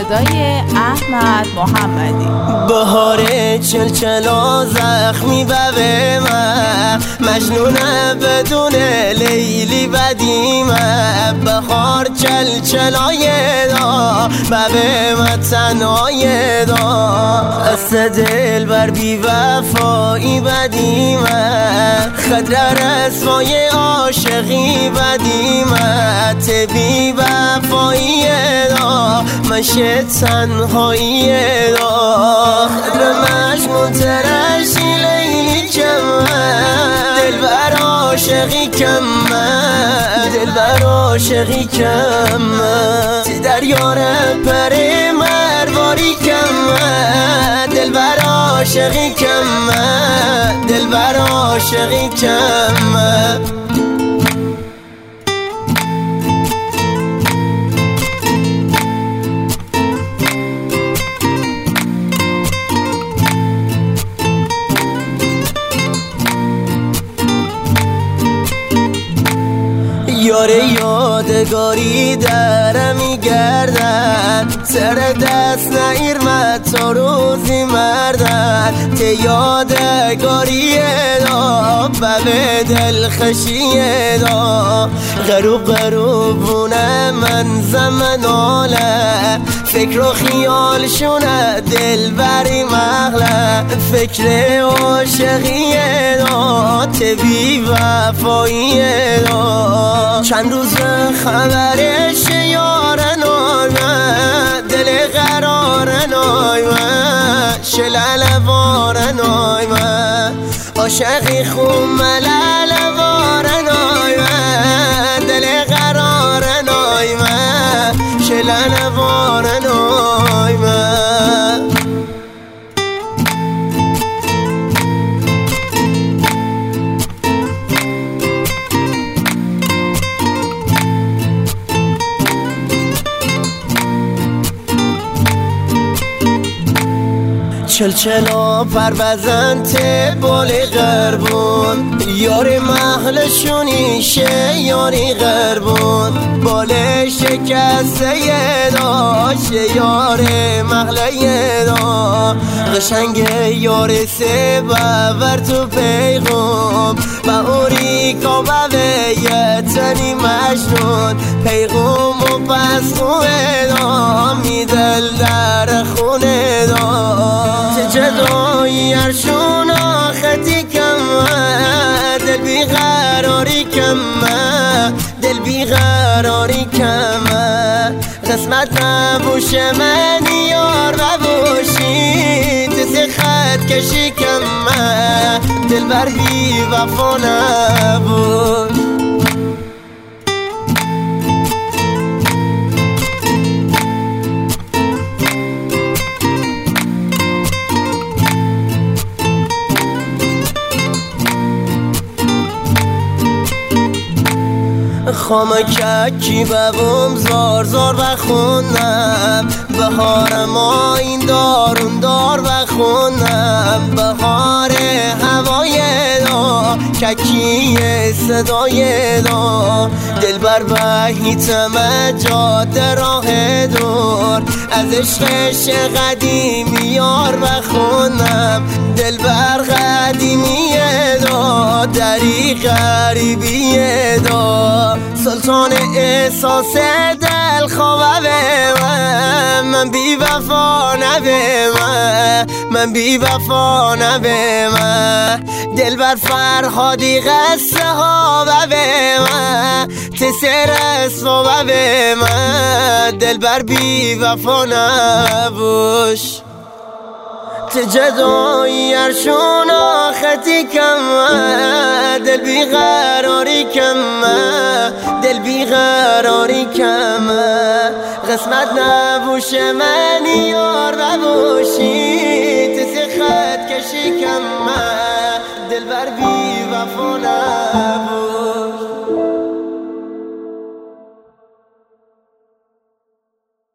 صدای احمد محمدی. بهار چلچلا زخمی ببه من، مجنونه بدون لیلی بدیمه. بهار چلچلای دا ببه من تنهای دا، است دل بر بی وفایی بدیمه. خدر رسوای عاشقی بدیمه، تبی وفایی دا مشه تنهایی دا. خدر مجنون ترشی لیلی کمه، دل بر عاشقی کمه، دل بر عاشقی کمه. تی در یار پره مرواری کمه، دل بر عاشقی کمه، دل بر عاشقی کمه. یار یادگاری در میگردن، سر دست نگیرمد تا روزی مردن. ته یادگاری دا ببه دلخشی دا، غروب غروبونه من زمناله. فکر و خیال شونه دل بری مغله، فکر عاشقی دا تبی وفایی دا. چند روز خبرش یارن آیمه، دل قرارن آیمه، شلال وارن آیمه. عاشقی خون ملال وارن آیمه، دل قرارن آیمه، شلال وارن آیمه. چلچلا پروزن تبالی غربون، یاری محلشونی شه یاری غربون. باله شکسته دا شه یاری محله دا، قشنگ یاری سی بور تو پیغم. با اوریکا بوه یتنی مجنون، پیغم و پس خوه دا می دل در خونه دا. جدایی ارشون آختی کمه، دل بیقراری کمه، دل بیقراری کمه. قسمت نبوشه من یار نبوشی، تسی خط کشی کمه، دل بر بی وفا نبوش. خامه ککی ببوم زار زار بخونم، بهار ما این دارون دار بخونم. بهار هوای دا ککی صدای دا، دل بر بهیتم جاده راه دور. از عشق قدیمی یار بخونم، دل بر قدیمی دا دری غریبی دا. سلطان احساس دل خوابه من بی وفا نبه من بی وفا نبه من. دل بر فرهادی قصه ها ببه من، تسر اسفا ببه من، دل بر بی وفا نبوش. تجدایی ارشون آختی کمه، دل بیقراری کمه، دل بیقراری کمه. قسمت نبوشه من یار نبوشی، تسی خط کشی کمه، دل بر بی وفا نبوش.